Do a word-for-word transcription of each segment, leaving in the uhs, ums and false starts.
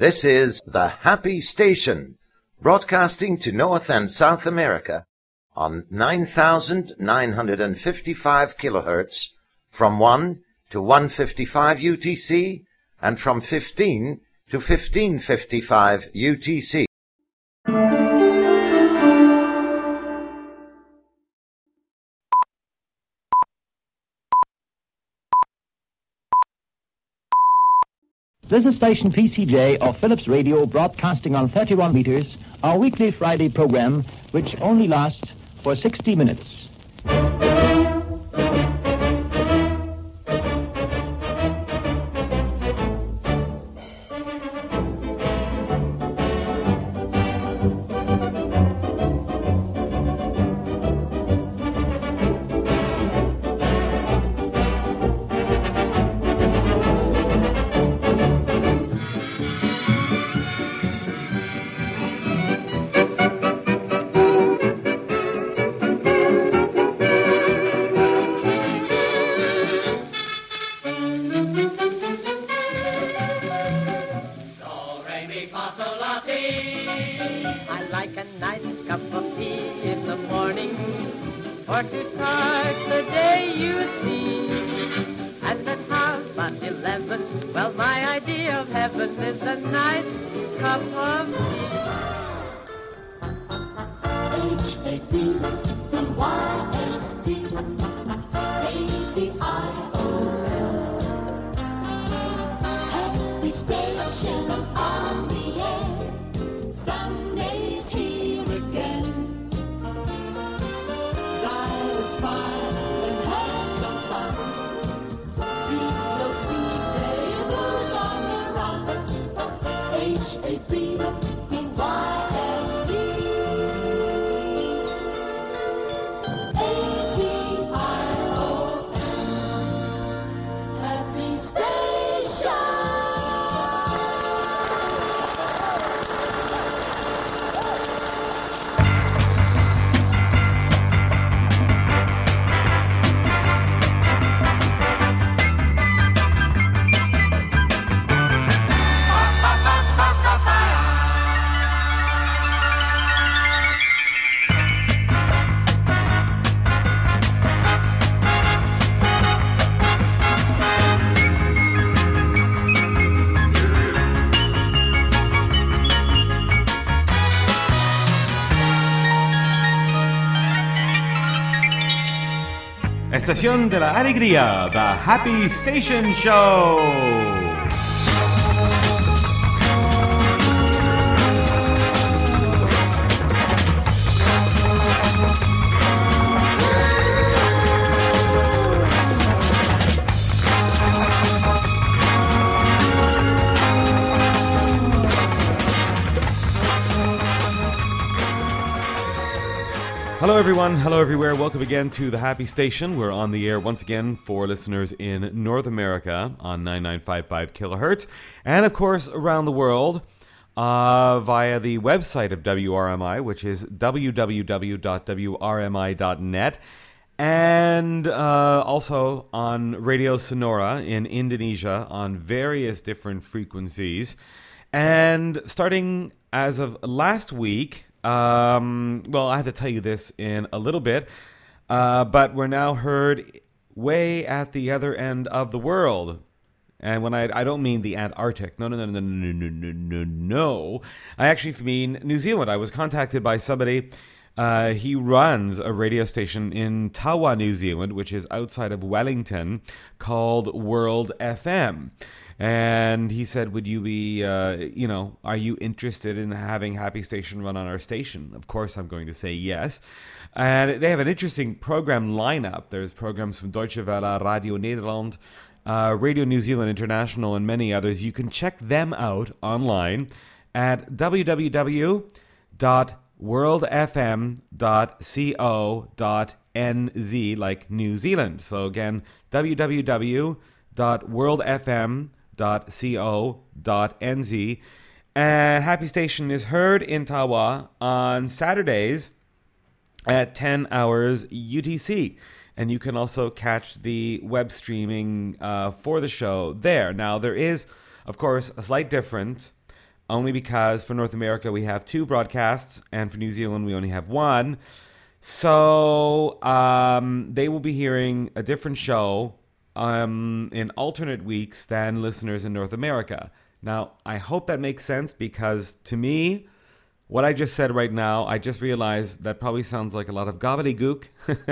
This is the Happy Station, broadcasting to North and South America on nine thousand nine hundred fifty-five kilohertz from one to one fifty-five U T C and from fifteen to fifteen fifty-five U T C. This is station P C J of Philips Radio, broadcasting on thirty-one meters, our weekly Friday program, which only lasts for sixty minutes. Estación de la Alegría, The Happy Station Show. Hello everyone, hello everywhere, welcome again to the Happy Station. We're on the air once again for listeners in North America on nine nine five five kilohertz, and of course around the world uh, via the website of W R M I, which is w w w dot w r m i dot net, and uh, also on Radio Sonora in Indonesia on various different frequencies. And starting as of last week, Um, well, I have to tell you this in a little bit, uh, but we're now heard way at the other end of the world. And when I I don't mean the Antarctic, no, no, no, no, no, no, no, no, no. I actually mean New Zealand. I was contacted by somebody. Uh, he runs a radio station in Tawa, New Zealand, which is outside of Wellington, called World F M. And he said, would you be, uh, you know, are you interested in having Happy Station run on our station? Of course, I'm going to say yes. And they have an interesting program lineup. There's programs from Deutsche Welle, Radio Nederland, uh, Radio New Zealand International, and many others. You can check them out online at w w w dot world f m dot co dot n z, like New Zealand. So again, w w w dot world f m dot co dot n z. And Happy Station is heard in Tawa on Saturdays at ten hours U T C. And you can also catch the web streaming uh, for the show there. Now, there is, of course, a slight difference only because for North America we have two broadcasts, and for New Zealand we only have one. So um, they will be hearing a different show um, in alternate weeks than listeners in North America. Now, I hope that makes sense, because to me, what I just said right now, I just realized that probably sounds like a lot of gobbledygook,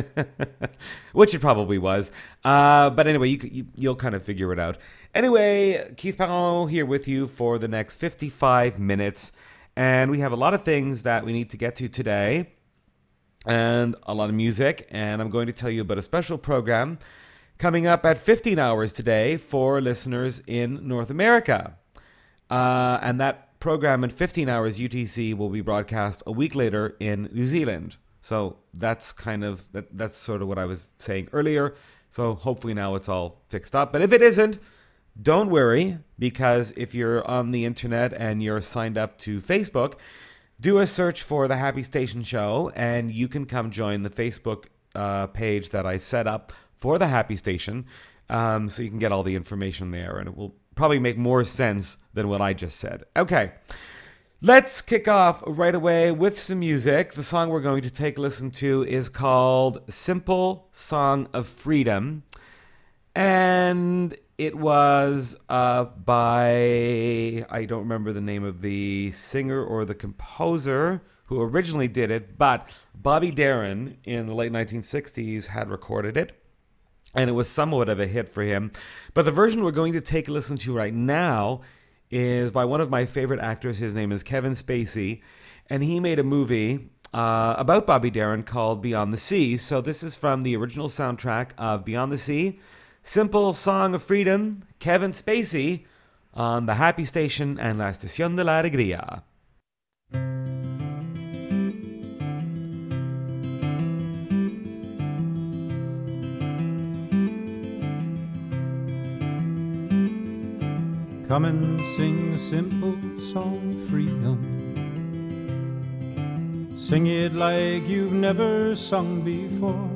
which it probably was. Uh, but anyway, you, you, you'll kind of figure it out. Anyway, Keith Parent here with you for the next fifty-five minutes. And we have a lot of things that we need to get to today, and a lot of music. And I'm going to tell you about a special program coming up at fifteen hours today for listeners in North America. Uh, and that program in fifteen hours U T C will be broadcast a week later in New Zealand. So that's kind of, that, that's sort of what I was saying earlier. So hopefully now it's all fixed up. But if it isn't, don't worry, because if you're on the internet and you're signed up to Facebook, do a search for The Happy Station Show, and you can come join the Facebook uh, page that I've set up for The Happy Station. Um, so you can get all the information there, and it will probably make more sense than what I just said. Okay, let's kick off right away with some music. The song we're going to take a listen to is called Simple Song of Freedom, and it was uh, by, I don't remember the name of the singer or the composer who originally did it, but Bobby Darin in the late nineteen sixties had recorded it, and it was somewhat of a hit for him. But the version we're going to take a listen to right now is by one of my favorite actors. His name is Kevin Spacey, and he made a movie uh, about Bobby Darin called Beyond the Sea. So this is from the original soundtrack of Beyond the Sea, Simple Song of Freedom, Kevin Spacey, on the Happy Station and La Estación de la Alegría. Come and sing a simple song of freedom. Sing it like you've never sung before.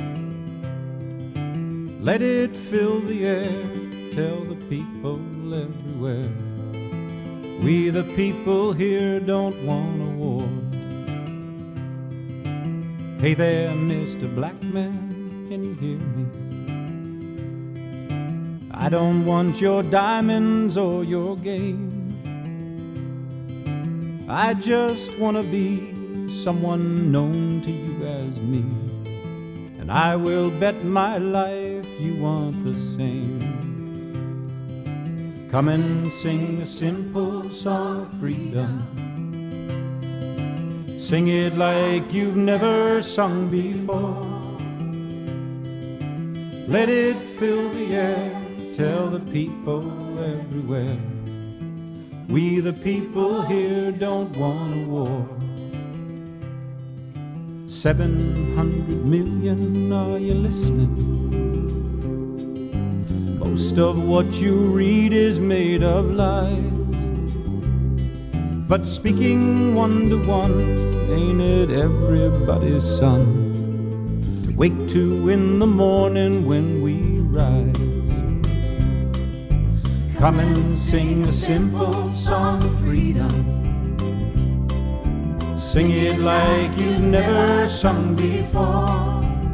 Let it fill the air, tell the people everywhere. We the people here don't want a war. Hey there, Mister Black Man, can you hear me? I don't want your diamonds or your game. I just want to be someone known to you as me, and I will bet my life you want the same. Come and sing a simple song of freedom. Sing it like you've never sung before. Let it fill the air, tell the people everywhere. We the people here don't want a war. Seven hundred million, are you listening? Most of what you read is made of lies, but speaking one to one, ain't it everybody's son to wake to in the morning when we rise? Come and sing a simple song of freedom. Sing it like you've never sung before.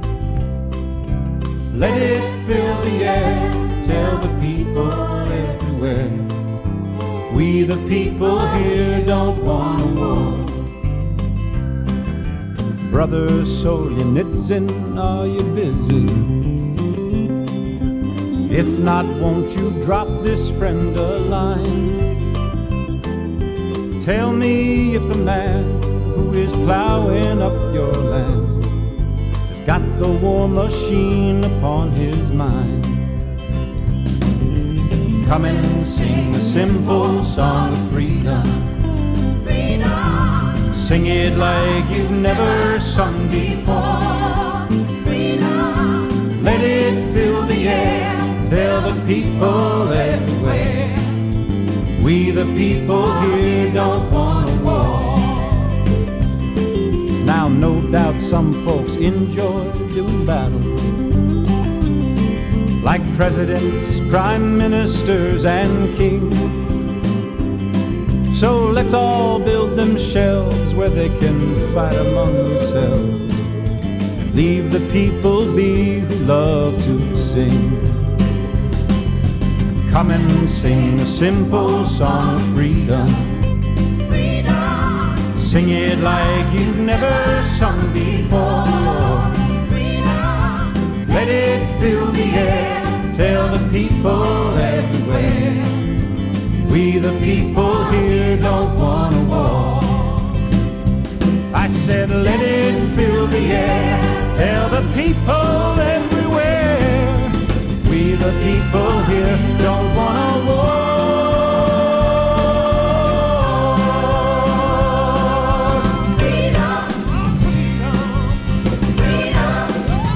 Let it fill the air, tell the people everywhere. We the people here don't want a war. Brother Solzhenitsyn, are you busy? If not, won't you drop this friend a line? Tell me if the man who is plowing up your land has got the war machine upon his mind. Come and sing a simple song of freedom. Freedom. Sing it like you've never sung before. Freedom. Let it fill the air, tell the people everywhere. We the people here don't want a war. Now no doubt some folks enjoy doing battle, like presidents, prime ministers, and kings. So let's all build them shelves where they can fight among themselves. Leave the people be who love to sing. Come and sing a simple song of freedom. Freedom. Sing it like you've never sung before. Freedom. Let it fill the air. Tell the people everywhere. We the people here don't want a war. I said let it fill the air. Tell the people everywhere. We the people here don't want a war. Freedom, freedom,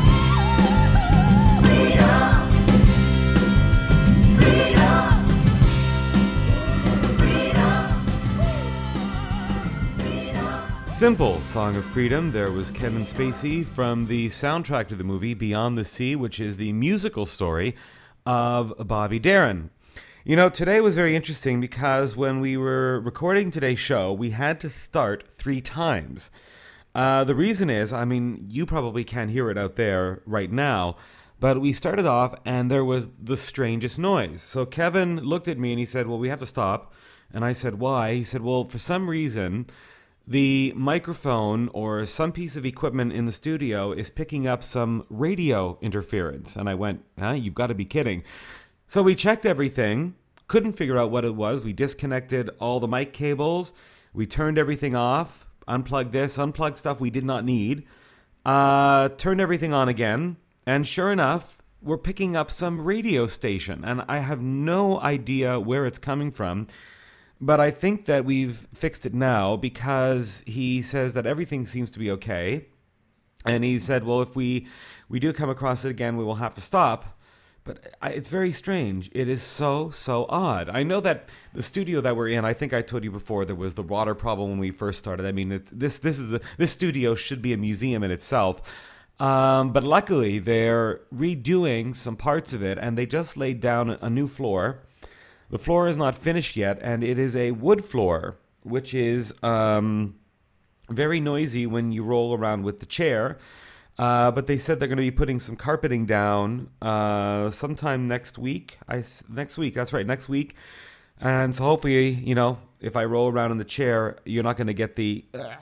freedom. Simple Song of Freedom. There was Kevin Spacey from the soundtrack to the movie Beyond the Sea, which is the musical story of Bobby Darin. You know, today was very interesting because when we were recording today's show, we had to start three times. Uh, the reason is, I mean, you probably can't hear it out there right now, but we started off and there was the strangest noise. So Kevin looked at me and he said, well, we have to stop. And I said, why? He said, well, for some reason, the microphone or some piece of equipment in the studio is picking up some radio interference. And I went, huh, you've got to be kidding. So we checked everything, couldn't figure out what it was. We disconnected all the mic cables. We turned everything off, unplugged this, unplugged stuff we did not need, uh, turned everything on again. And sure enough, we're picking up some radio station. And I have no idea where it's coming from. But I think that we've fixed it now because he says that everything seems to be okay. And he said, well, if we, we do come across it again, we will have to stop. But I, it's very strange. It is so, so odd. I know that the studio that we're in, I think I told you before, there was the water problem when we first started. I mean, it, this this is the, this studio should be a museum in itself. Um, but luckily, they're redoing some parts of it, and they just laid down a, a new floor. The floor is not finished yet, and it is a wood floor, which is um, very noisy when you roll around with the chair. Uh, but they said they're going to be putting some carpeting down uh, sometime next week. I, next week, that's right, next week. And so hopefully, you know, if I roll around in the chair, you're not going to get the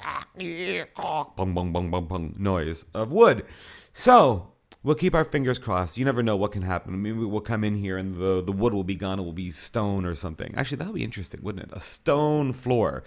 bung, bung, bung, bung, bung noise of wood. So we'll keep our fingers crossed. You never know what can happen. Maybe we'll come in here and the, the wood will be gone. It will be stone or something. Actually, that would be interesting, wouldn't it? A stone floor.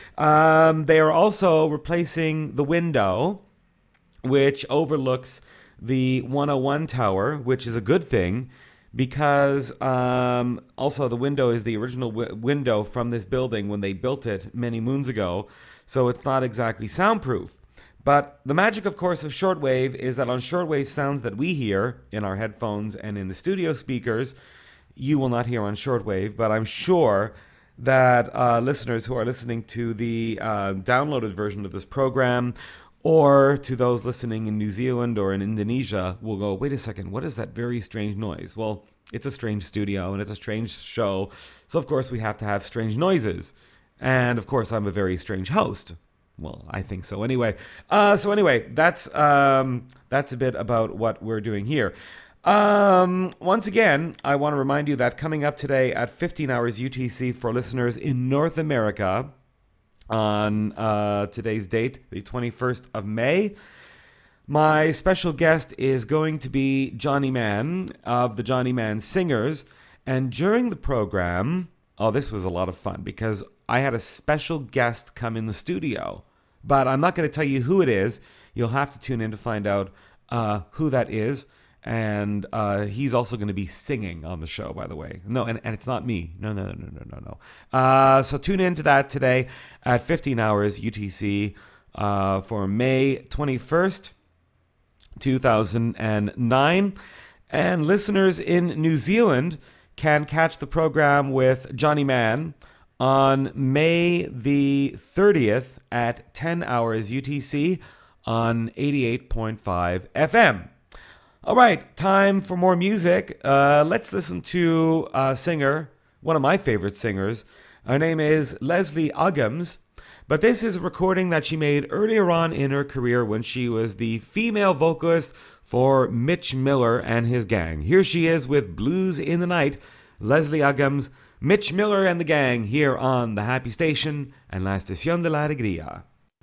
Um, they are also replacing the window, which overlooks the one oh one tower, which is a good thing because um, also the window is the original w- window from this building when they built it many moons ago. So it's not exactly soundproof. But the magic, of course, of shortwave is that on shortwave sounds that we hear in our headphones and in the studio speakers, you will not hear on shortwave. But I'm sure that uh, listeners who are listening to the uh, downloaded version of this program or to those listening in New Zealand or in Indonesia will go, wait a second, what is that very strange noise? Well, it's a strange studio and it's a strange show. So, of course, we have to have strange noises. And, of course, I'm a very strange host. Well, I think so anyway. Uh, so anyway, that's um, that's a bit about what we're doing here. Um, once again, I want to remind you that coming up today at fifteen hours U T C for listeners in North America on uh, today's date, the twenty-first of May, my special guest is going to be Johnny Mann of the Johnny Mann Singers. And during the program, oh, this was a lot of fun because I had a special guest come in the studio, but I'm not going to tell you who it is. You'll have to tune in to find out uh, who that is. And uh, he's also going to be singing on the show, by the way. No, and, and it's not me. No, no, no, no, no, no, no. Uh, so tune in to that today at fifteen hours U T C uh, for May twenty-first, two thousand nine. And listeners in New Zealand can catch the program with Johnny Mann on May the thirtieth at ten hours U T C on eighty-eight point five F M. All right, time for more music. Uh, let's listen to a singer, one of my favorite singers, Her name is Leslie Uggams, but this is a recording that she made earlier on in her career when she was the female vocalist for Mitch Miller and his gang. Here she is with Blues in the Night, Leslie Uggams, Mitch Miller and the gang, here on the Happy Station and La Estación de la Alegría.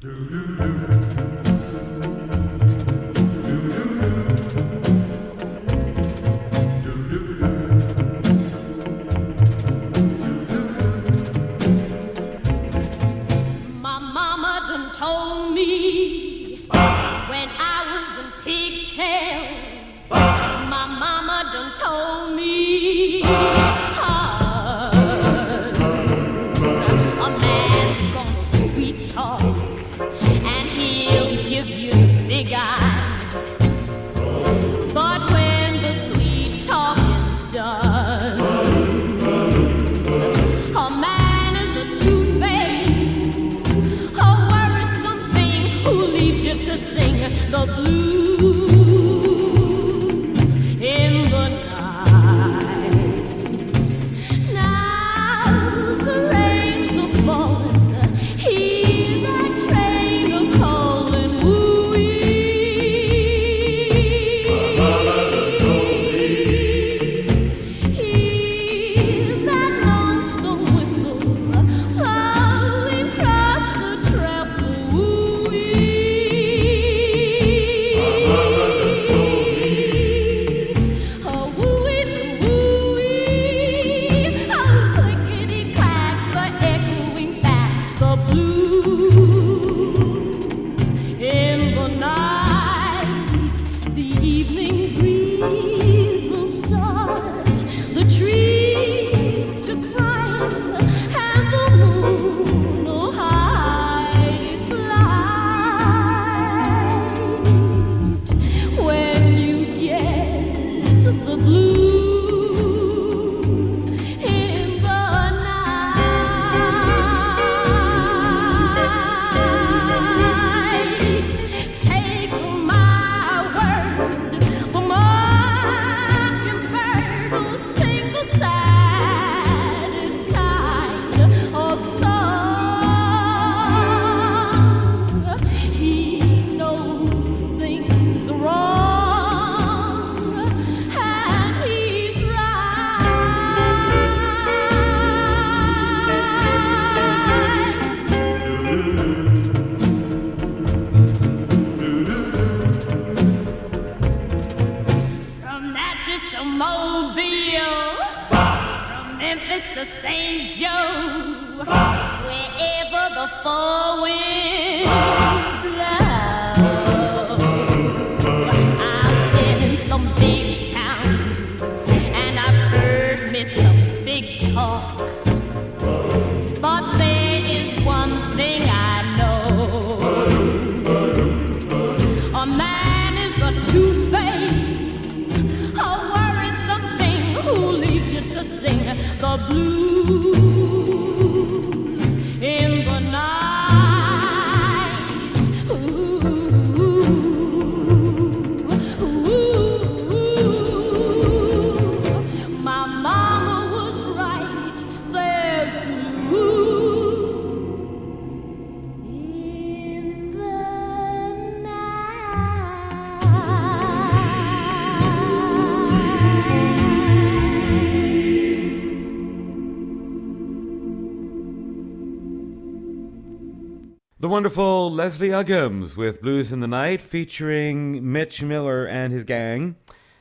The wonderful Leslie Uggams with Blues in the Night, featuring Mitch Miller and his gang.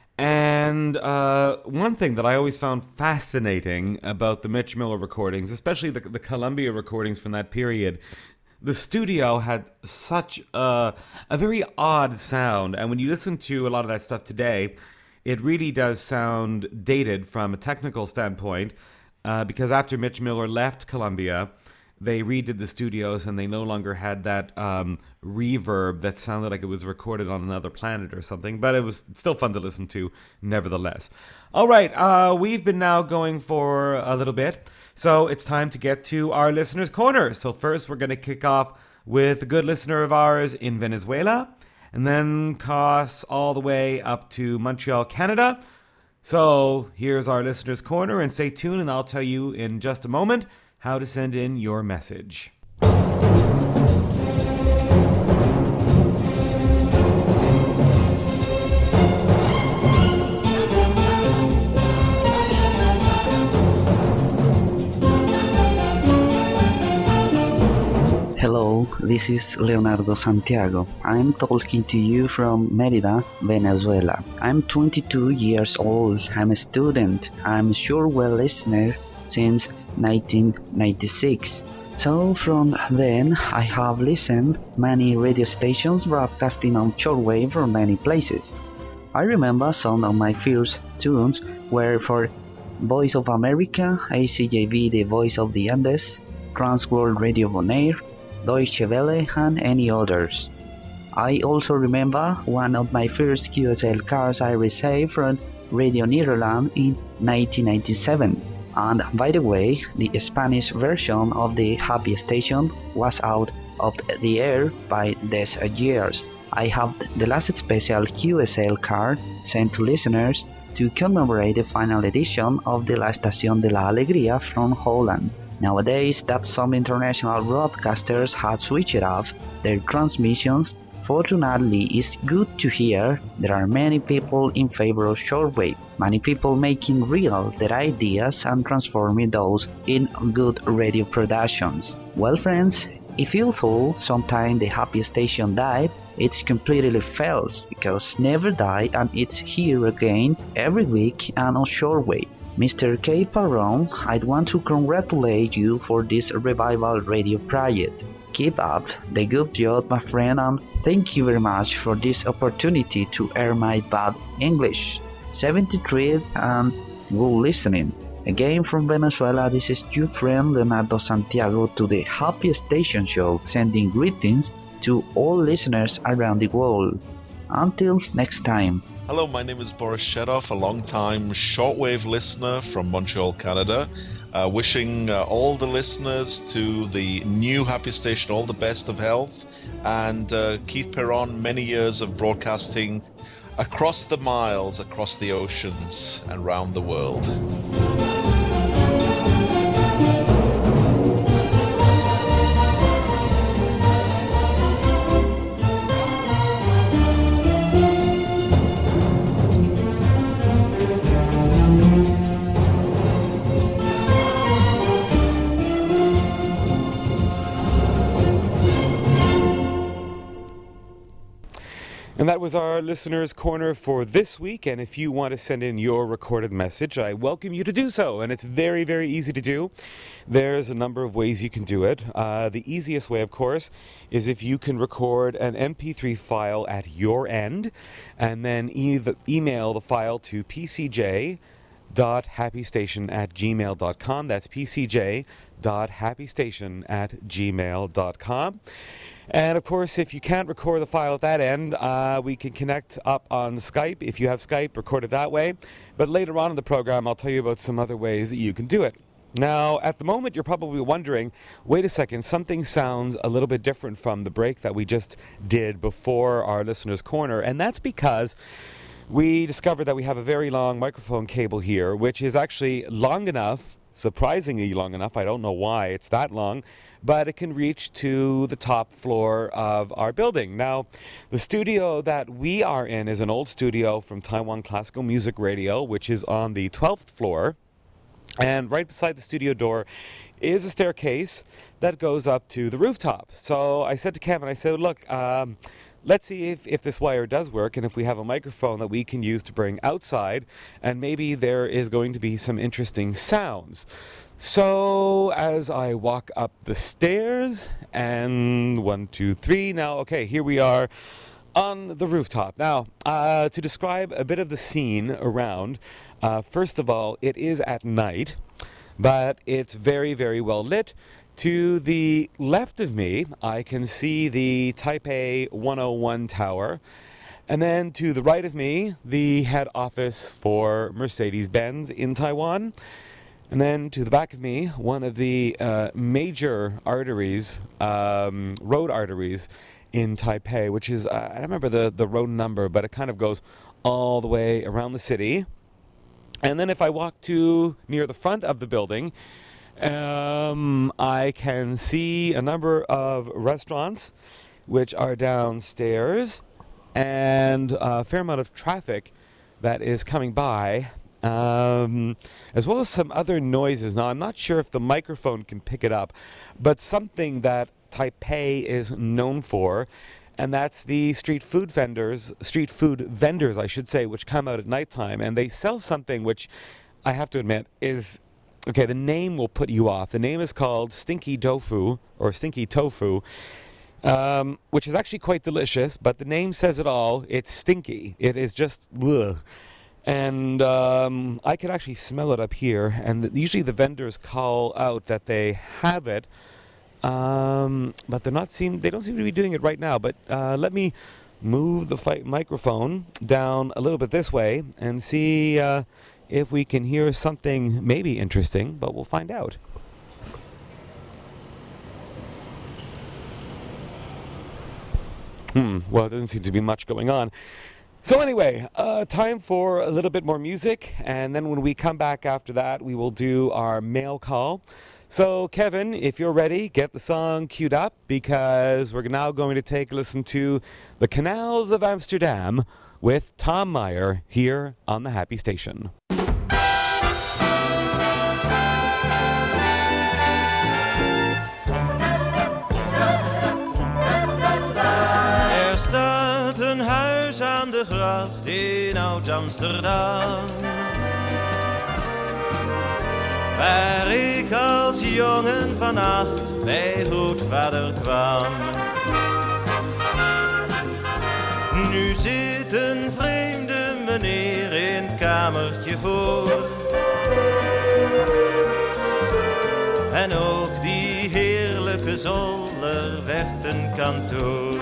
And uh, one thing that I always found fascinating about the Mitch Miller recordings, especially the, the Columbia recordings from that period, the studio had such a, a very odd sound. And when you listen to a lot of that stuff today, it really does sound dated from a technical standpoint, uh, because after Mitch Miller left Columbia, they redid the studios and they no longer had that um, reverb that sounded like it was recorded on another planet or something, but it was still fun to listen to nevertheless. All right, uh, we've been now going for a little bit, so it's time to get to our Listener's Corner. So first we're going to kick off with a good listener of ours in Venezuela, and then cross all the way up to Montreal, Canada. So here's our Listener's Corner, and stay tuned and I'll tell you in just a moment how to send in your message. Hello, this is Leonardo Santiago. I'm talking to you from Mérida, Venezuela. I'm twenty-two years old. I'm a student. I'm a shortwave listener since nineteen ninety-six. So from then, I have listened many radio stations broadcasting on shortwave from many places. I remember some of my first tunes were for Voice of America, A C J V, The Voice of the Andes, Transworld Radio Bonaire, Deutsche Welle, and any others. I also remember one of my first Q S L cards I received from Radio Netherlands in nineteen ninety-seven. And by the way, the Spanish version of the Happy Station was out of the air by these years. I have the last special Q S L card sent to listeners to commemorate the final edition of the La Estación de la Alegría from Holland. Nowadays that some international broadcasters have switched off their transmissions, fortunately it's good to hear there are many people in favor of shortwave, many people making real their ideas and transforming those in good radio productions. Well friends, if you thought sometime the Happy Station died, it's completely false, because never died and it's here again every week and on shortwave. Mister K. Parron, I'd want to congratulate you for this revival radio project. Keep up the good job, my friend, and thank you very much for this opportunity to air my bad English. seventy-three and good listening. Again from Venezuela, this is your friend Leonardo Santiago to the Happy Station Show, sending greetings to all listeners around the world. Until next time. Hello, my name is Boris Shedov, a long-time shortwave listener from Montreal, Canada. Uh, wishing uh, all the listeners to the new Happy Station all the best of health, and uh, Keith Perron many years of broadcasting across the miles, across the oceans, and around the world. And that was our Listener's Corner for this week. And if you want to send in your recorded message, I welcome you to do so. And it's very, very easy to do. There's a number of ways you can do it. Uh, the easiest way, of course, is if you can record an M P three file at your end and then e- the email the file to p c j dot happy station at gmail dot com. That's p c j dot happy station at gmail dot com. And of course, if you can't record the file at that end, uh, we can connect up on Skype. If you have Skype, record it that way. But later on in the program, I'll tell you about some other ways that you can do it. Now, at the moment, you're probably wondering, wait a second, something sounds a little bit different from the break that we just did before our Listener's Corner. And that's because we discovered that we have a very long microphone cable here, which is actually long enough, surprisingly long enough, I don't know why it's that long, but it can reach to the top floor of our building. Now, the studio that we are in is an old studio from Taiwan Classical Music Radio, which is on the twelfth floor. And right beside the studio door is a staircase that goes up to the rooftop. So I said to Kevin, I said, look, um, let's see if, if this wire does work and if we have a microphone that we can use to bring outside, and maybe there is going to be some interesting sounds. So as I walk up the stairs, and one, two, three, now, okay, here we are on the rooftop. Now, uh, to describe a bit of the scene around, uh, first of all, it is at night, but it's very, very well lit. To the left of me, I can see the Taipei one oh one tower. And then to the right of me, the head office for Mercedes-Benz in Taiwan. And then to the back of me, one of the uh, major arteries, um, road arteries in Taipei, which is, uh, I don't remember the, the road number, but it kind of goes all the way around the city. And then if I walk to near the front of the building, Um, I can see a number of restaurants which are downstairs, and a fair amount of traffic that is coming by, um, as well as some other noises. Now, I'm not sure if the microphone can pick it up, but something that Taipei is known for, and that's the street food vendors, street food vendors, I should say, which come out at nighttime, and they sell something which I have to admit is, okay, the name will put you off. The name is called Stinky Tofu, or Stinky Tofu, um, which is actually quite delicious, but the name says it all. It's stinky. It is just, ugh. And um, I could actually smell it up here, and th- usually the vendors call out that they have it, um, but they're not seem they don't seem to be doing it right now. But uh, let me move the fi- microphone down a little bit this way and see uh, if we can hear something maybe interesting, but we'll find out. Hmm, well, it doesn't seem to be much going on. So anyway, uh, time for a little bit more music, and then when we come back after that, we will do our mail call. So Kevin, if you're ready, get the song queued up, because we're now going to take a listen to The Canals of Amsterdam with Tom Meyer here on the Happy Station. Er staat een huis aan de gracht in Oud-Amsterdam, waar ik als jongen van acht bij grootvader kwam. Nu zit een vreemde meneer in het kamertje voor, en ook die heerlijke zolder werd een kantoor.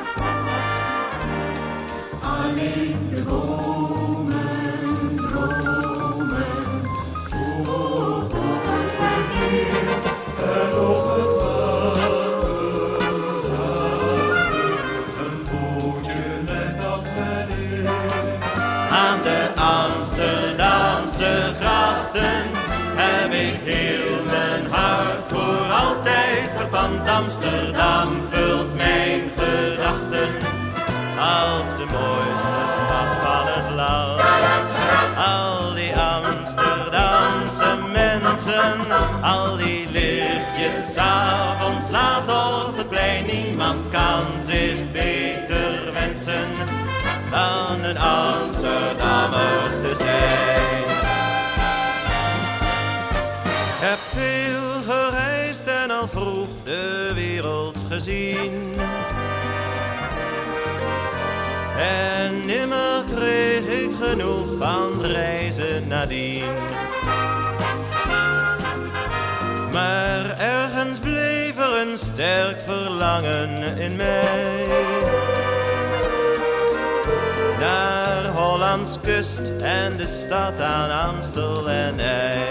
Alleen de bomen dromen hoog over het verkeer en over het water een bootje met dat meneer. Aan de Amsterdamse grachten heb ik heel mijn hart voor altijd verpand. Amsterdam vult mijn gedachten als de mooiste stad van het land. Al die Amsterdamse mensen, al die lichtjes 's avonds laat op het plein. Niemand kan zich beter wensen dan een Amsterdammer te zijn. Ik heb veel gereisd en al vroeg de wereld gezien, en nimmer kreeg ik genoeg van reizen nadien. Maar ergens bleef er een sterk verlangen in mij, naar Hollands kust en de stad aan Amstel en IJ.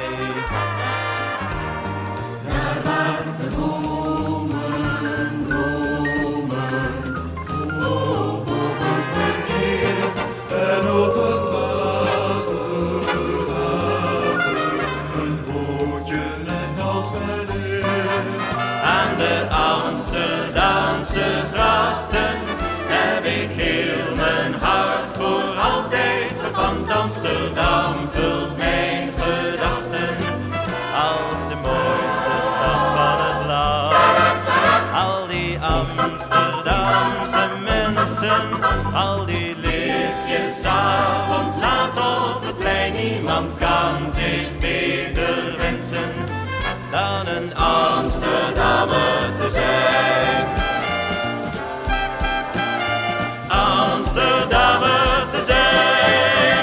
Daar waar de bomen dromen, hoog boven het verkeer en over het water gaat een bootje net als meneer. Aan de Amsterdamse grachten heb ik heel mijn hart voor altijd verpand. Amsterdam vult mijn gedachten als de mooiste stad van het land. Al die Amsterdamse mensen, al die lichtjes 's avonds laat op het plein. Niemand kan zich beter wensen dan een Amsterdammer te zijn. Amsterdammer te zijn.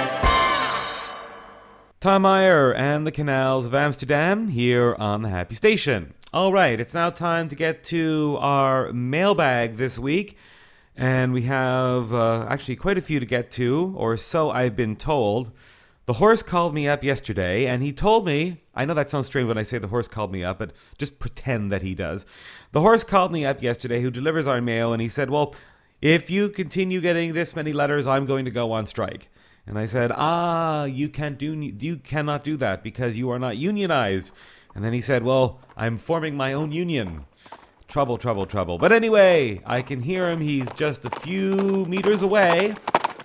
Tom Meyer and the Canals of Amsterdam here on the Happy Station. All right, it's now time to get to our mailbag this week. And we have uh, actually quite a few to get to, or so I've been told. The horse called me up yesterday, and he told me, I know that sounds strange when I say the horse called me up, but just pretend that he does. The horse called me up yesterday, who delivers our mail, and he said, well, if you continue getting this many letters, I'm going to go on strike. And I said, ah, you can't do, you cannot do that because you are not unionized. And then he said, well, I'm forming my own union. Trouble, trouble, trouble. But anyway, I can hear him. He's just a few meters away.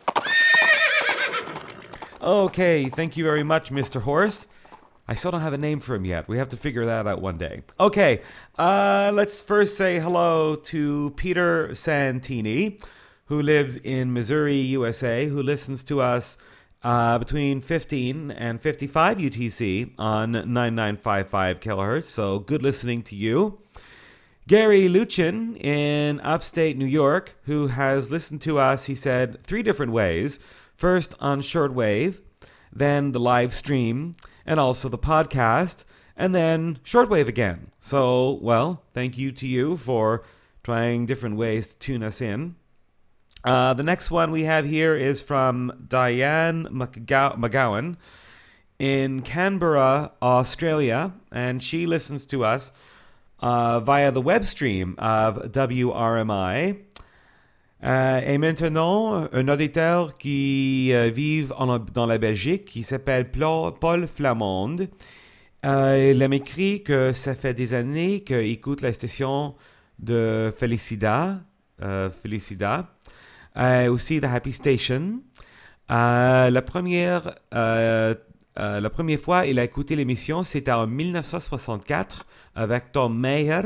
Okay, thank you very much, Mister Horse. I still don't have a name for him yet. We have to figure that out one day. Okay, uh, let's first say hello to Peter Santini, who lives in Missouri, U S A, who listens to us uh, between fifteen and fifty-five U T C on ninety-nine point five five kilohertz. So good listening to you. Gary Luchin in upstate New York, who has listened to us, he said, three different ways. First on shortwave, then the live stream, and also the podcast, and then shortwave again. So, well, thank you to you for trying different ways to tune us in. Uh, the next one we have here is from Diane McGow- McGowan in Canberra, Australia, and she listens to us uh, via the web stream of W R M I. Euh, et maintenant, un auditeur qui euh, vit en, dans la Belgique, qui s'appelle Paul Flamande, euh, il m'écrit que ça fait des années qu'il écoute la station de Félicida, euh, Félicida, euh, aussi The Happy Station. Euh, la première, euh, euh, la première fois il a écouté l'émission, c'était en dix-neuf cent soixante-quatre avec Tom Mayer.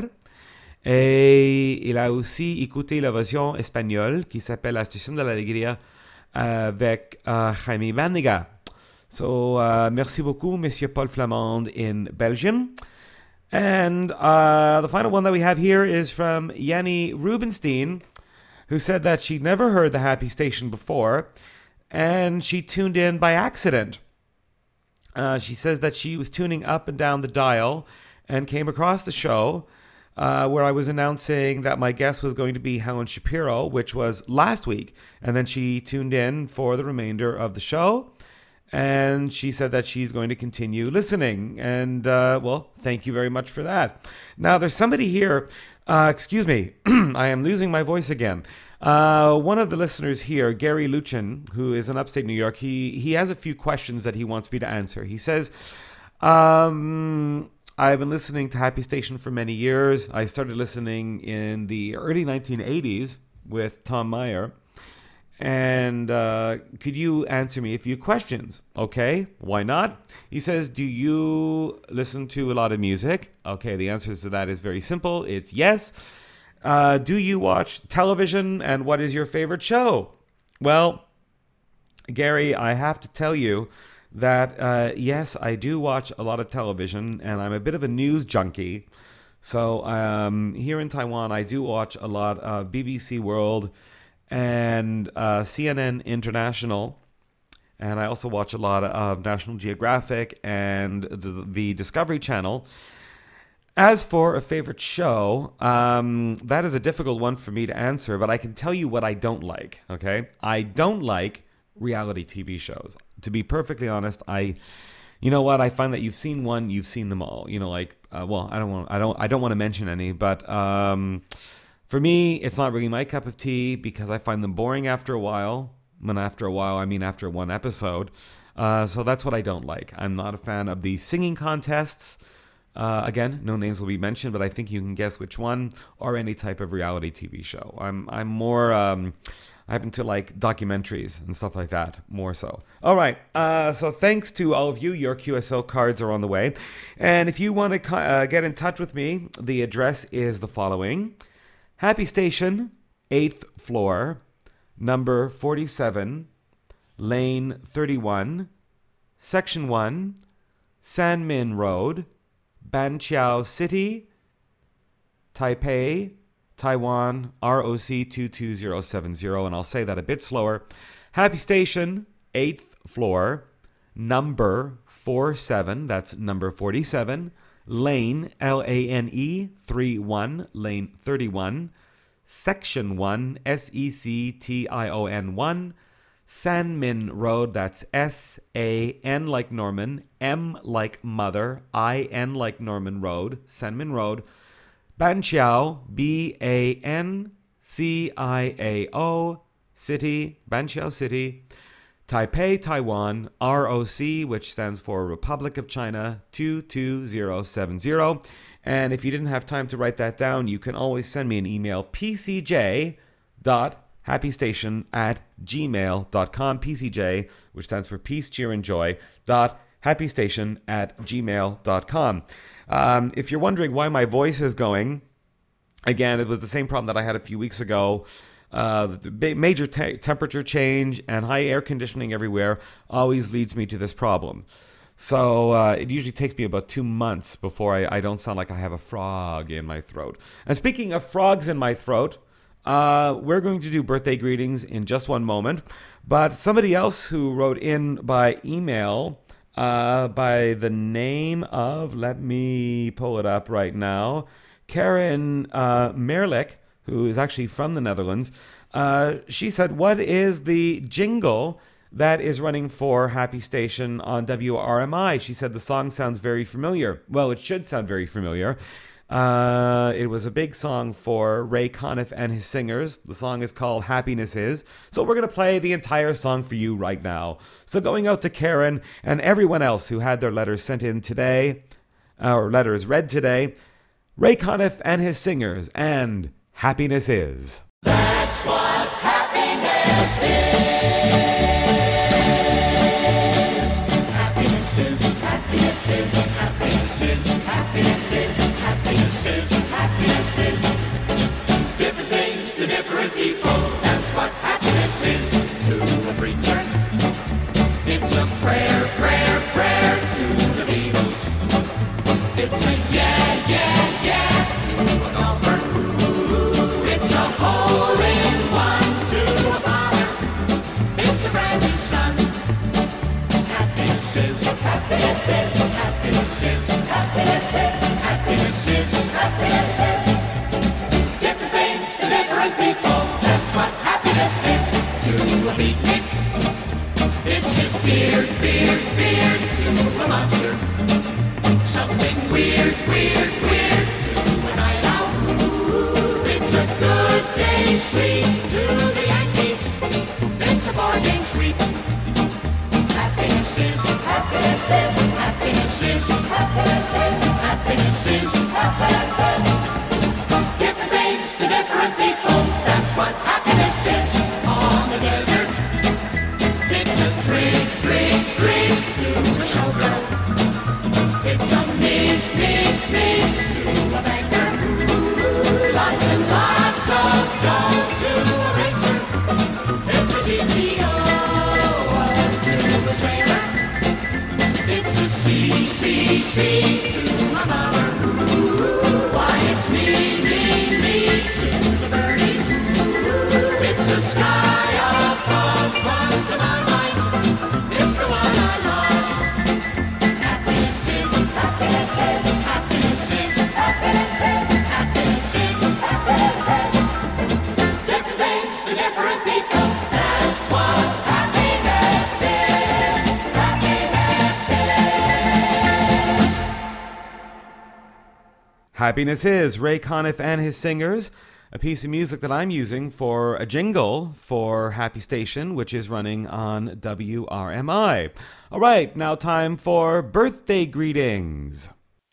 Et il a aussi écouté la version espagnole qui s'appelle La Station de l'Alegria avec uh, Jaime Bandiga. So, uh, merci beaucoup, Monsieur Paul Flamande in Belgium. And uh, the final one that we have here is from Yanni Rubenstein, who said that she'd never heard the Happy Station before, and she tuned in by accident. Uh, she says that she was tuning up and down the dial and came across the show Uh, where I was announcing that my guest was going to be Helen Shapiro, which was last week. And then she tuned in for the remainder of the show. And she said that she's going to continue listening. And, uh, well, thank you very much for that. Now, there's somebody here. Uh, excuse me. I am losing my voice again. Uh, one of the listeners here, Gary Luchin, who is in upstate New York, he, he has a few questions that he wants me to answer. He says... Um, I've been listening to Happy Station for many years. I started listening in the early nineteen eighties with Tom Meyer. And uh, could you answer me a few questions? Okay, why not? He says, do you listen to a lot of music? Okay, the answer to that is very simple. It's yes. Uh, do you watch television? And what is your favorite show? Well, Gary, I have to tell you that, uh, yes, I do watch a lot of television, and I'm a bit of a news junkie. So um, here in Taiwan, I do watch a lot of B B C World and uh, C N N International. And I also watch a lot of National Geographic and the, the Discovery Channel. As for a favorite show, um, that is a difficult one for me to answer, but I can tell you what I don't like, okay? I don't like reality T V shows. To be perfectly honest, I, you know what? I find that you've seen one, you've seen them all. You know, like, uh, well, I don't want, I don't, I don't want to mention any, but um, for me, it's not really my cup of tea because I find them boring after a while. When after a while, I mean after one episode. Uh, so that's what I don't like. I'm not a fan of the singing contests. Uh, again, no names will be mentioned, but I think you can guess which one, or any type of reality T V show. I'm, I'm more. Um, I happen to like documentaries and stuff like that, more so. All right, uh, so thanks to all of you. Your Q S L cards are on the way. And if you want to uh, get in touch with me, the address is the following. Happy Station, eighth floor, number forty-seven, lane thirty-one, section one, Sanmin Road, Banqiao City, Taipei, Taiwan, R O C two two zero seven zero, and I'll say that a bit slower. Happy Station, eighth floor, number forty-seven, that's number forty-seven, lane, L A N E, thirty-one, lane thirty-one, section one, S E C T I O N one, Sanmin Road, that's S A N like Norman, M like Mother, I N like Norman Road, Sanmin Road, Banqiao, B A N C I A O, City, Banqiao City, Taipei, Taiwan, R O C, which stands for Republic of China, two two zero seven zero. And if you didn't have time to write that down, you can always send me an email, p c j dot happy station at gmail dot com. P C J, which stands for Peace, Cheer, and Joy, dot happy station at gmail dot com. Um, if you're wondering why my voice is going, again, it was the same problem that I had a few weeks ago. Uh, the major te- temperature change and high air conditioning everywhere always leads me to this problem. So uh, it usually takes me about two months before I, I don't sound like I have a frog in my throat. And speaking of frogs in my throat, uh, we're going to do birthday greetings in just one moment. But somebody else who wrote in by email uh, by the name of, let me pull it up right now, Karen uh, Merlich, who is actually from the Netherlands, uh, she said, what is the jingle that is running for Happy Station on W R M I? She said the song sounds very familiar. Well, it should sound very familiar. Uh, it was a big song for Ray Conniff and his singers. The song is called Happiness Is. So we're going to play the entire song for you right now. So going out to Karen and everyone else who had their letters sent in today, or letters read today, Ray Conniff and his singers, and Happiness Is. That's what happiness is. Happiness is, happiness is, happiness is, happiness is, happiness is, happiness is. Different things to different people. That's what happiness is to a preacher. It's a prayer, prayer, prayer to the Beatles. It's a yeah, yeah, yeah to a golfer. It's a hole-in-one to a father. It's a brand new son. Happiness is, happiness is, happiness is, happiness is, happiness is, happiness is. Different things to different people. That's what happiness is to a beatnik. It's his beard, beard, beard to a monster. Something weird, weird, weird to a night owl. It's a good day's sleep to the Yankees. It's a four-game sweep. Happiness is, happiness is, happiness is, happiness is, happiness is, happiness is. Different things to different people. That's what happiness is on the desert. It's a drink, drink, drink to a showgirl. It's a meet, meet, meet to a banker. Lots and lots of dough to a racer. It's a D T O to a sailor. It's the C C C to my mother. Why, it's me, me, me to the birdies. It's the sky above, above to my mind. It's the one I love. Happiness is, happiness is, happiness is, happiness is, happiness is, happiness is. Different things to different people. That's what happiness is. Happiness is. Happiness Is, Ray Conniff and his singers, a piece of music that I'm using for a jingle for Happy Station, which is running on W R M I. All right, now time for birthday greetings.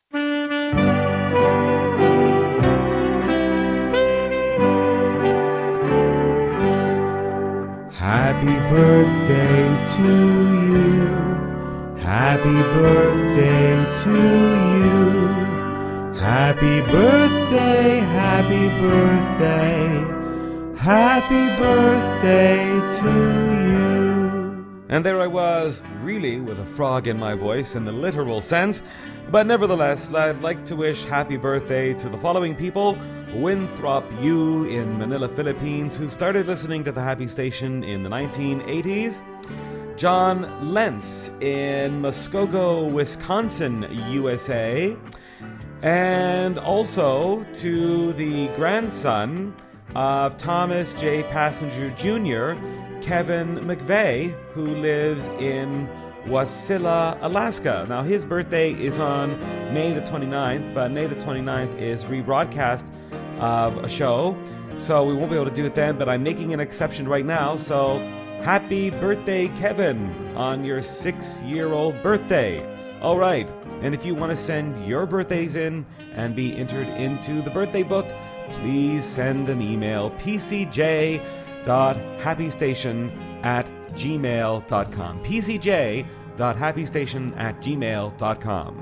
Happy birthday to you. Happy birthday to you. Happy birthday, happy birthday, happy birthday to you. And there I was, really with a frog in my voice in the literal sense. But nevertheless, I'd like to wish happy birthday to the following people. Winthrop Yu in Manila, Philippines, who started listening to the Happy Station in the nineteen eighties. John Lentz in Muskogee, Wisconsin, U S A. And also to the grandson of Thomas J. Passenger Junior, Kevin McVeigh, who lives in Wasilla, Alaska. Now, his birthday is on May the twenty-ninth, but May the twenty-ninth is rebroadcast of a show, so we won't be able to do it then, but I'm making an exception right now, so Happy birthday, Kevin, on your six-year-old birthday. All right, and if you want to send your birthdays in and be entered into the birthday book, please send an email, p c j dot happy station at gmail dot com. p c j dot happy station at gmail dot com.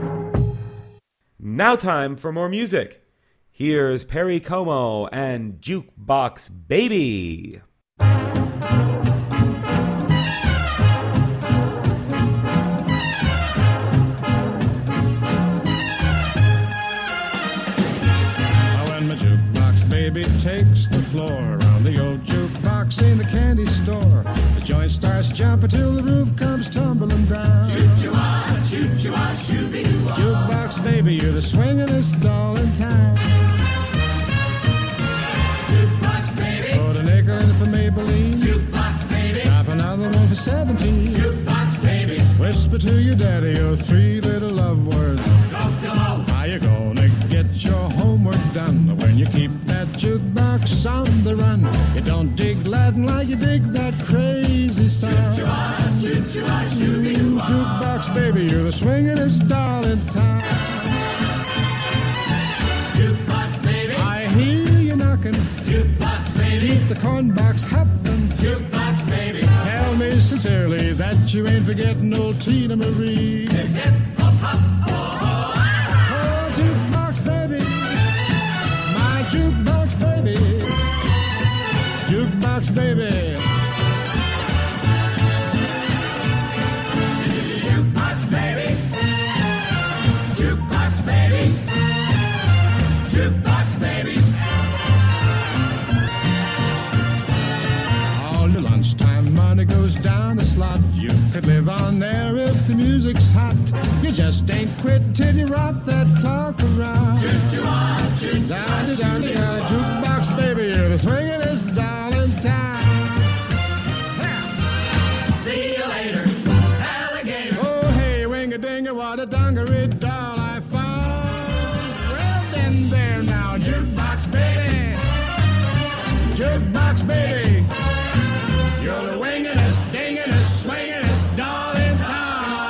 Now time for more music. Here's Perry Como and Jukebox Baby. Baby takes the floor around the old jukebox in the candy store. The joint starts jumping till the roof comes tumbling down. Choo-choo-ah, choo-choo-ah, shoo-be-doo-ah. Jukebox baby, you're the swingin'est doll in town. Jukebox baby, put a nickel in for Maybelline. Jukebox baby, drop another one for seventeen. Jukebox baby, whisper to your daddy your three little love words. Kokomo, how you gonna get your homework done when you keep that jukebox on the run? You don't dig Latin like you dig that crazy sound. Choo-choo-ah, choo-choo-ah, shoo-be-doo-ah. Jukebox baby, you're the swingin'est doll in town. Jukebox baby, I hear you knocking. Jukebox baby, keep the corn box hopping. Jukebox baby, tell me sincerely that you ain't forgetting old Tina Marie. Hip, hip, hop, hop, oh, oh, oh, jukebox baby, my jukebox baby, jukebox baby. Jukebox baby, jukebox baby, jukebox baby. All your lunchtime money goes down the slot. You could live on there if the music's hot. You just ain't quit till you rock that clock around. Choo-choo-ah, choo-choo-ah, down to down to down, jukebox baby, you're the swingin'est doll in town. See you later, alligator. Oh hey, wing-a-ding-a, what a dungaree doll I found. Well then there now, jukebox baby, jukebox baby, you're the wingingest, dingingest, swingingest doll in town.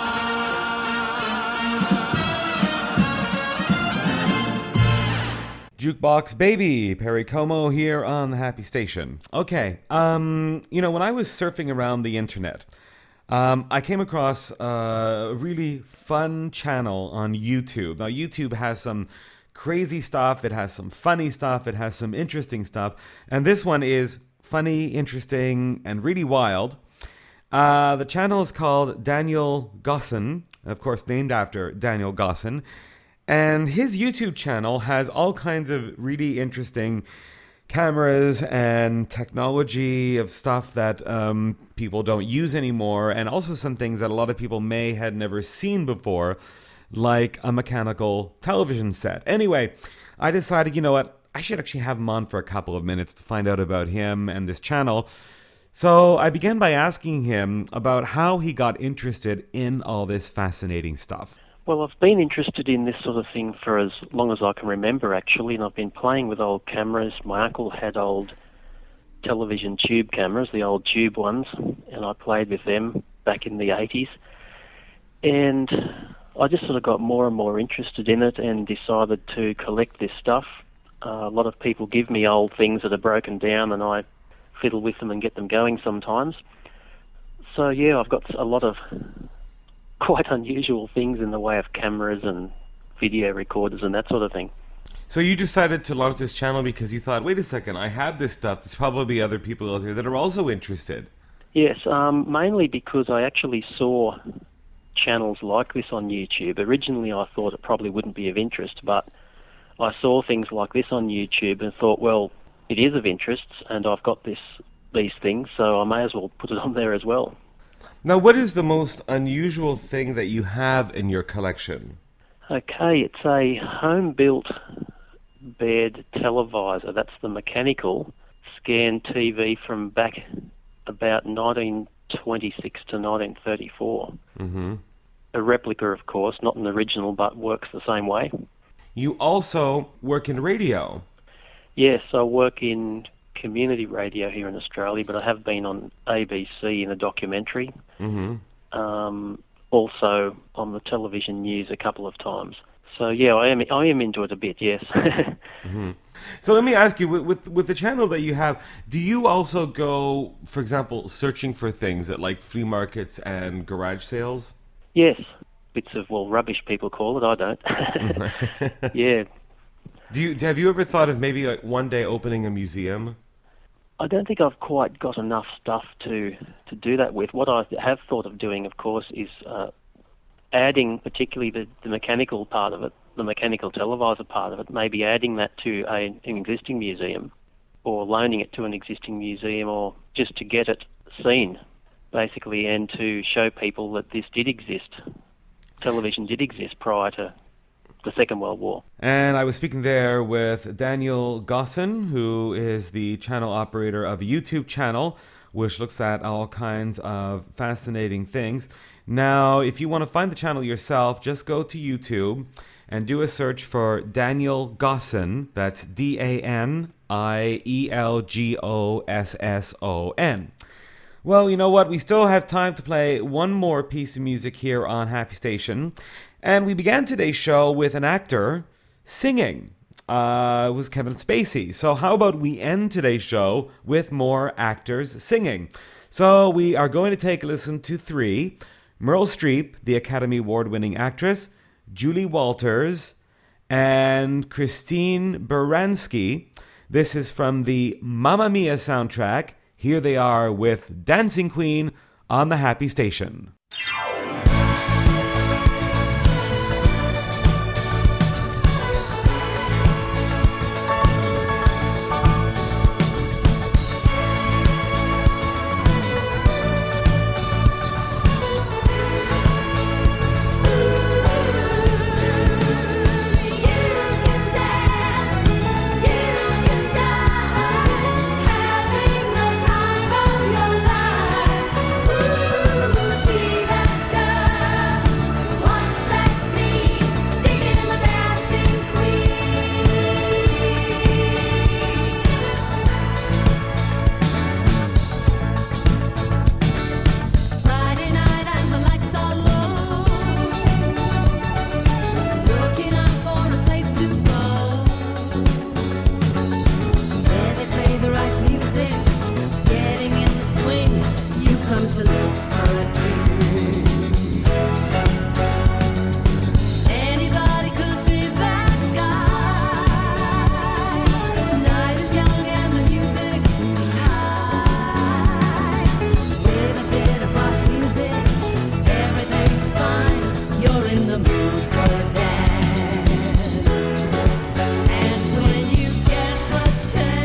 Jukebox Baby, Perry Como here on the Happy Station. Okay, um, you know, when I was surfing around the internet, um, I came across a really fun channel on YouTube. Now, YouTube has some crazy stuff, it has some funny stuff, it has some interesting stuff, and this one is funny, interesting, and really wild. Uh, the channel is called Daniel Gosson, of course named after Daniel Gosson, and his YouTube channel has all kinds of really interesting cameras and technology of stuff that um, people don't use anymore, and also some things that a lot of people may had never seen before, like a mechanical television set. Anyway, I decided, you know what, I should actually have him on for a couple of minutes to find out about him and this channel. So I began by asking him about how he got interested in all this fascinating stuff. Well, I've been interested in this sort of thing for as long as I can remember, actually, and I've been playing with old cameras. My uncle had old television tube cameras, the old tube ones, and I played with them back in the eighties. And I just sort of got more and more interested in it and decided to collect this stuff. Uh, a lot of people give me old things that are broken down, and I fiddle with them and get them going sometimes. So, yeah, I've got a lot of quite unusual things in the way of cameras and video recorders and that sort of thing. So you decided to launch this channel because you thought, wait a second, I have this stuff, there's probably other people out there that are also interested. Yes, um, mainly because I actually saw channels like this on YouTube. Originally I thought it probably wouldn't be of interest, but I saw things like this on YouTube and thought, well, it is of interest and I've got this these things, so I may as well put it on there as well. Now, what is the most unusual thing that you have in your collection? Okay, it's a home-built bed televisor. That's the mechanical scan T V from back about nineteen twenty-six to nineteen thirty-four. Mm-hmm. A replica, of course, not an original, but works the same way. You also work in radio. Yes, I work in community radio here in Australia, but I have been on A B C in a documentary. Mm-hmm. Um, also on the television news a couple of times. So yeah, I am I am into it a bit, yes. Mm-hmm. So let me ask you, with, with with the channel that you have, do you also go, for example, searching for things at like flea markets and garage sales? Yes, bits of, well, rubbish people call it, I don't. Yeah. Do you have you ever thought of maybe like one day opening a museum? I don't think I've quite got enough stuff to, to do that with. What I have thought of doing, of course, is uh, adding particularly the, the mechanical part of it, the mechanical televisor part of it, maybe adding that to a, an existing museum or loaning it to an existing museum, or just to get it seen, basically, and to show people that this did exist. Television did exist prior to the Second World War. And I was speaking there with Daniel Gosson, who is the channel operator of a YouTube channel which looks at all kinds of fascinating things. Now, if you want to find the channel yourself, just go to YouTube and do a search for Daniel Gosson. That's D A N I E L G O S S O N. Well, you know what? We still have time to play one more piece of music here on Happy Station. And we began today's show with an actor singing. Uh, it was Kevin Spacey. So how about we end today's show with more actors singing? So we are going to take a listen to three. Meryl Streep, the Academy Award-winning actress, Julie Walters, and Christine Baranski. This is from the Mamma Mia soundtrack. Here they are with Dancing Queen on the Happy Station.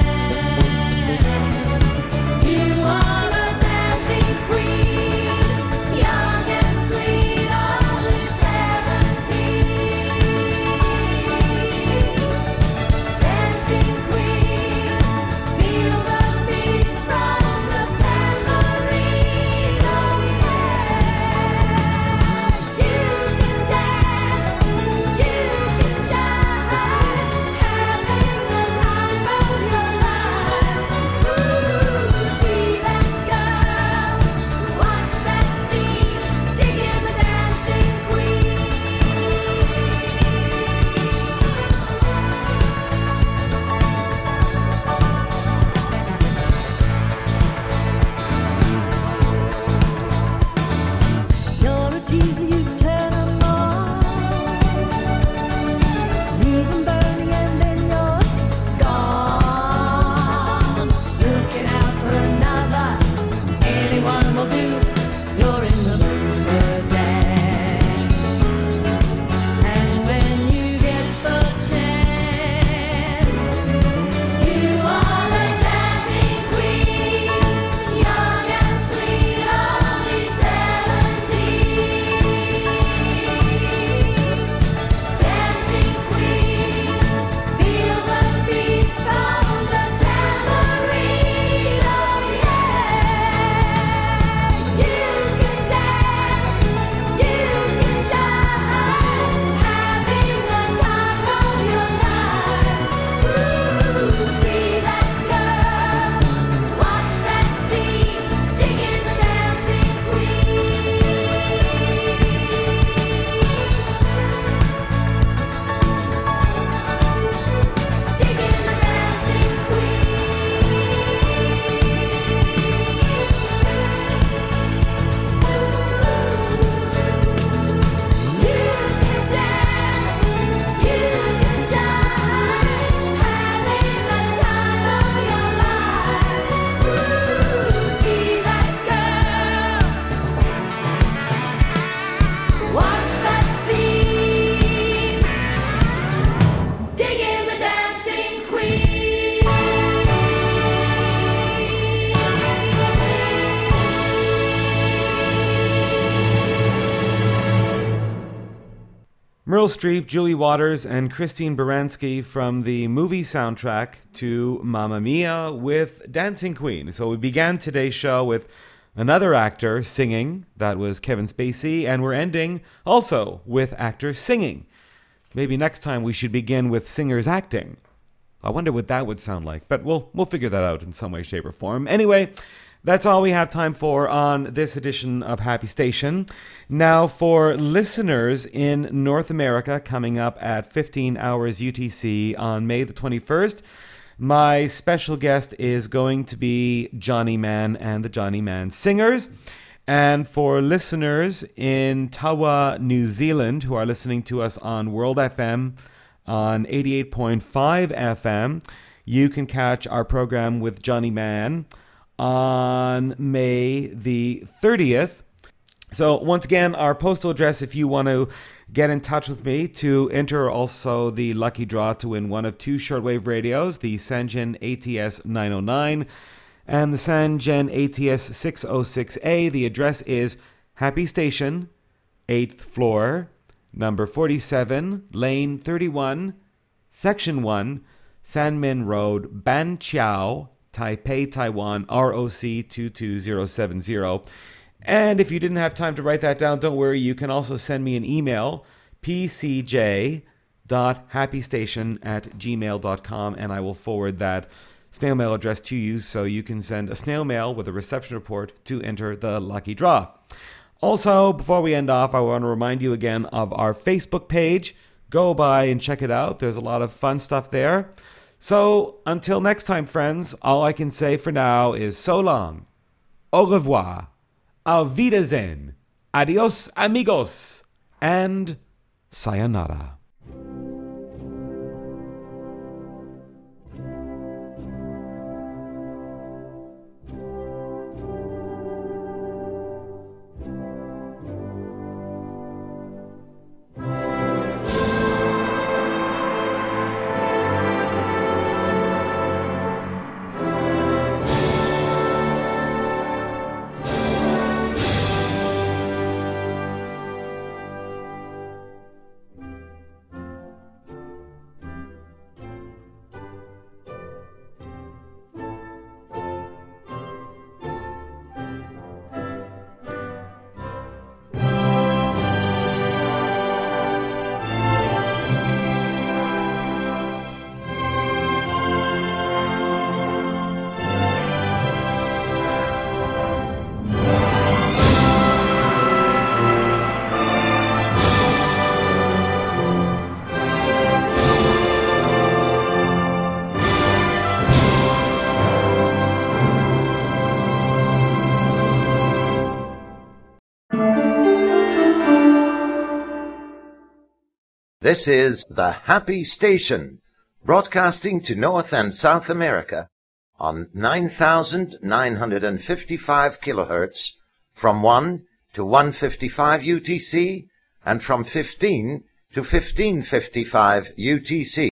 You are a dancing queen. Meryl Streep, Julie Waters, and Christine Baranski from the movie soundtrack to Mamma Mia with Dancing Queen. So we began today's show with another actor singing. That was Kevin Spacey. And we're ending also with actors singing. Maybe next time we should begin with singers acting. I wonder what that would sound like. But we'll, we'll figure that out in some way, shape, or form. Anyway, that's all we have time for on this edition of Happy Station. Now, for listeners in North America, coming up at fifteen hours U T C on May the twenty-first, my special guest is going to be Johnny Man and the Johnny Man Singers. And for listeners in Tawa, New Zealand, who are listening to us on World F M on eighty-eight point five F M, you can catch our program with Johnny Man on May the thirtieth. So once again, our postal address, if you want to get in touch with me to enter also the lucky draw to win one of two shortwave radios, the Sangen A T S nine oh nine and the Sangen A T S six oh six A. The address is Happy Station, eighth floor, number forty-seven, lane thirty-one, section one, Sanmin Road, Ban Chiao, Taipei, Taiwan, R O C two two zero seven zero. And if you didn't have time to write that down, don't worry. You can also send me an email, p c j dot happy station at gmail dot com, and I will forward that snail mail address to you so you can send a snail mail with a reception report to enter the lucky draw. Also, before we end off, I want to remind you again of our Facebook page. Go by and check it out. There's a lot of fun stuff there. So, until next time, friends, all I can say for now is so long, au revoir, auf Wiedersehen, adios amigos, and sayonara. This is the Happy Station, broadcasting to North and South America on nine thousand nine hundred fifty-five kilohertz from one to one fifty-five U T C and from fifteen to fifteen fifty-five U T C.